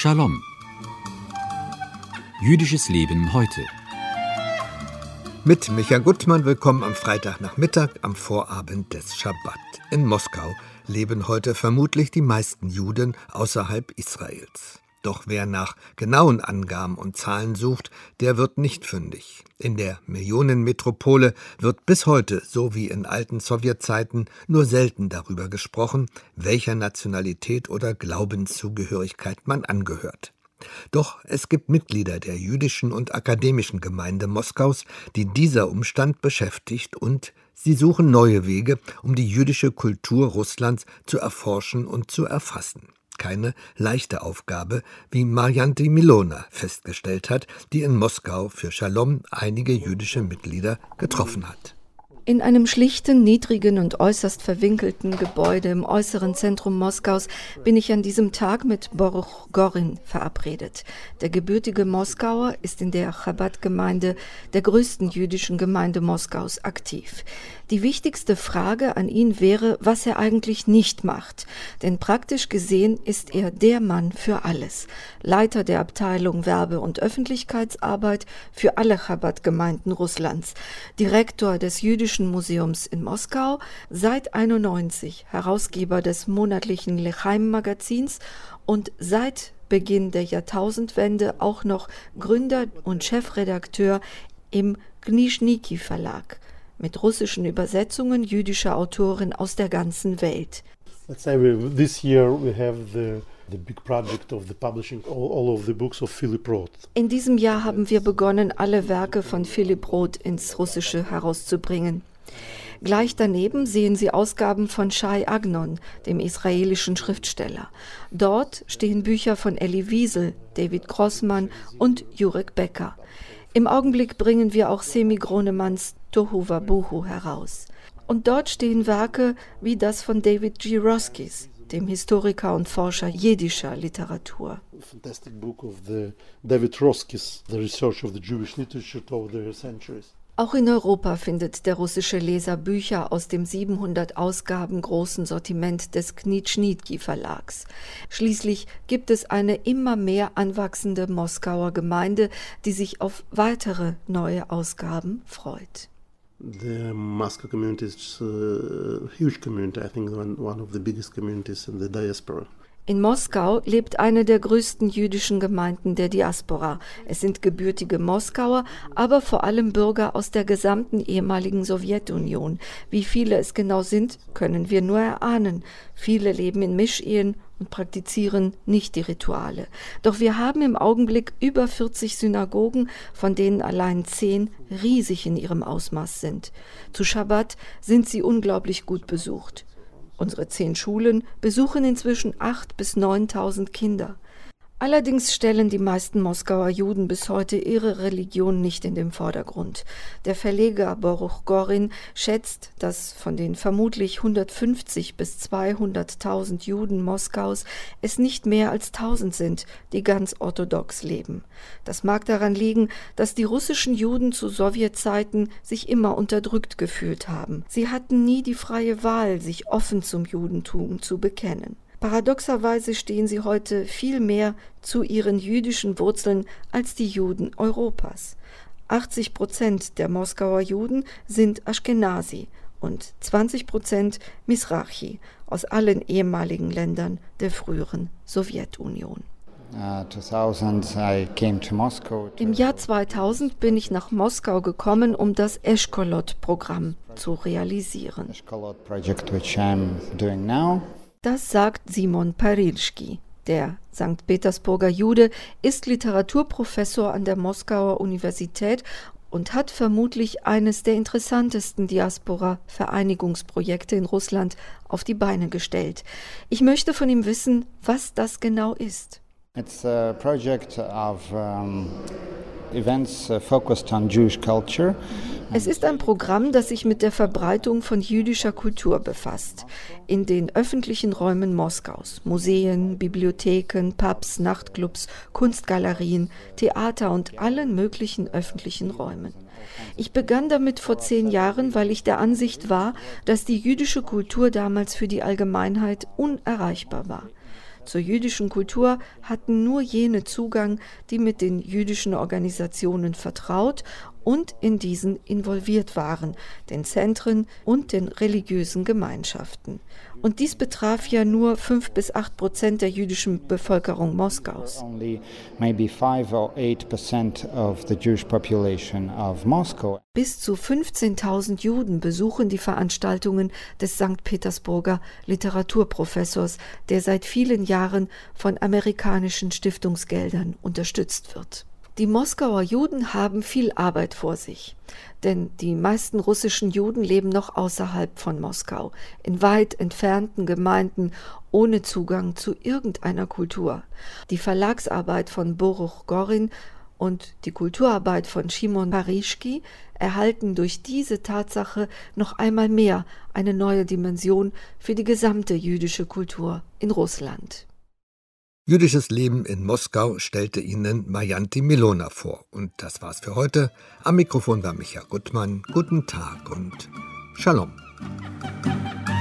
Shalom. Jüdisches Leben heute. Mit Micha Gutmann willkommen am Freitagnachmittag am Vorabend des Schabbat. In Moskau leben heute vermutlich die meisten Juden außerhalb Israels. Doch wer nach genauen Angaben und Zahlen sucht, der wird nicht fündig. In der Millionenmetropole wird bis heute, so wie in alten Sowjetzeiten, nur selten darüber gesprochen, welcher Nationalität oder Glaubenszugehörigkeit man angehört. Doch es gibt Mitglieder der jüdischen und akademischen Gemeinde Moskaus, die dieser Umstand beschäftigt, und sie suchen neue Wege, um die jüdische Kultur Russlands zu erforschen und zu erfassen. Keine leichte Aufgabe, wie Marjanti Milona festgestellt hat, die in Moskau für Shalom einige jüdische Mitglieder getroffen hat. In einem schlichten, niedrigen und äußerst verwinkelten Gebäude im äußeren Zentrum Moskaus bin ich an diesem Tag mit Boruch Gorin verabredet. Der gebürtige Moskauer ist in der Chabad-Gemeinde, der größten jüdischen Gemeinde Moskaus, aktiv. Die wichtigste Frage an ihn wäre, was er eigentlich nicht macht. Denn praktisch gesehen ist er der Mann für alles. Leiter der Abteilung Werbe- und Öffentlichkeitsarbeit für alle Chabad-Gemeinden Russlands. Direktor des Jüdischen Museums in Moskau, seit 1991 Herausgeber des monatlichen Lechaim-Magazins und seit Beginn der Jahrtausendwende auch noch Gründer und Chefredakteur im Gnischniki Verlag mit russischen Übersetzungen jüdischer Autoren aus der ganzen Welt. Let's say this year we have the big project of the publishing all of the books of Philip Roth. In diesem Jahr haben wir begonnen, alle Werke von Philip Roth ins Russische herauszubringen. Gleich daneben sehen Sie Ausgaben von Shai Agnon, dem israelischen Schriftsteller. Dort stehen Bücher von Elie Wiesel, David Grossman und Jurek Becker. Im Augenblick bringen wir auch Semi Gronemanns Tohu Wabohu heraus. Und dort stehen Werke wie das von David G. Roskis, dem Historiker und Forscher jiddischer Literatur. Fantastic book of David Roskis, The Research of the Jewish Literature over the Centuries. Auch in Europa findet der russische Leser Bücher aus dem 700 Ausgaben großen Sortiment des Gnischniki Verlags. Schließlich gibt es eine immer mehr anwachsende Moskauer Gemeinde, die sich auf weitere neue Ausgaben freut. The Moscow community is a huge community. I think one of the biggest communities in the diaspora. In Moskau lebt eine der größten jüdischen Gemeinden der Diaspora. Es sind gebürtige Moskauer, aber vor allem Bürger aus der gesamten ehemaligen Sowjetunion. Wie viele es genau sind, können wir nur erahnen. Viele leben in Mischehen und praktizieren nicht die Rituale. Doch wir haben im Augenblick über 40 Synagogen, von denen allein 10 riesig in ihrem Ausmaß sind. Zu Schabbat sind sie unglaublich gut besucht. Unsere 10 Schulen besuchen inzwischen 8.000 bis 9.000 Kinder. Allerdings stellen die meisten Moskauer Juden bis heute ihre Religion nicht in den Vordergrund. Der Verleger Boruch Gorin schätzt, dass von den vermutlich 150.000 bis 200.000 Juden Moskaus es nicht mehr als 1.000 sind, die ganz orthodox leben. Das mag daran liegen, dass die russischen Juden zu Sowjetzeiten sich immer unterdrückt gefühlt haben. Sie hatten nie die freie Wahl, sich offen zum Judentum zu bekennen. Paradoxerweise stehen sie heute viel mehr zu ihren jüdischen Wurzeln als die Juden Europas. 80% der Moskauer Juden sind Aschkenazi und 20% Mizrachi aus allen ehemaligen Ländern der früheren Sowjetunion. Im Jahr 2000 bin ich nach Moskau gekommen, um das Eschkolot-Programm zu realisieren. Das sagt Simon Parilski. Der St. Petersburger Jude ist Literaturprofessor an der Moskauer Universität und hat vermutlich eines der interessantesten Diaspora-Vereinigungsprojekte in Russland auf die Beine gestellt. Ich möchte von ihm wissen, was das genau ist. It's a project of events focused on Jewish culture. Es ist ein Programm, das sich mit der Verbreitung von jüdischer Kultur befasst. In den öffentlichen Räumen Moskaus, Museen, Bibliotheken, Pubs, Nachtclubs, Kunstgalerien, Theater und allen möglichen öffentlichen Räumen. Ich begann damit vor 10 Jahren, weil ich der Ansicht war, dass die jüdische Kultur damals für die Allgemeinheit unerreichbar war. Zur jüdischen Kultur hatten nur jene Zugang, die mit den jüdischen Organisationen vertraut und in diesen involviert waren, den Zentren und den religiösen Gemeinschaften. Und dies betraf ja nur 5-8% der jüdischen Bevölkerung Moskaus. Only maybe 5 or 8% of the Jewish population of Moscow. Bis zu 15.000 Juden besuchen die Veranstaltungen des St. Petersburger Literaturprofessors, der seit vielen Jahren von amerikanischen Stiftungsgeldern unterstützt wird. Die Moskauer Juden haben viel Arbeit vor sich, denn die meisten russischen Juden leben noch außerhalb von Moskau, in weit entfernten Gemeinden ohne Zugang zu irgendeiner Kultur. Die Verlagsarbeit von Boruch Gorin und die Kulturarbeit von Shimon Parischki erhalten durch diese Tatsache noch einmal mehr eine neue Dimension für die gesamte jüdische Kultur in Russland. Jüdisches Leben in Moskau stellte Ihnen Marjanti Milona vor. Und das war's für heute. Am Mikrofon war Micha Gutmann. Guten Tag und Shalom.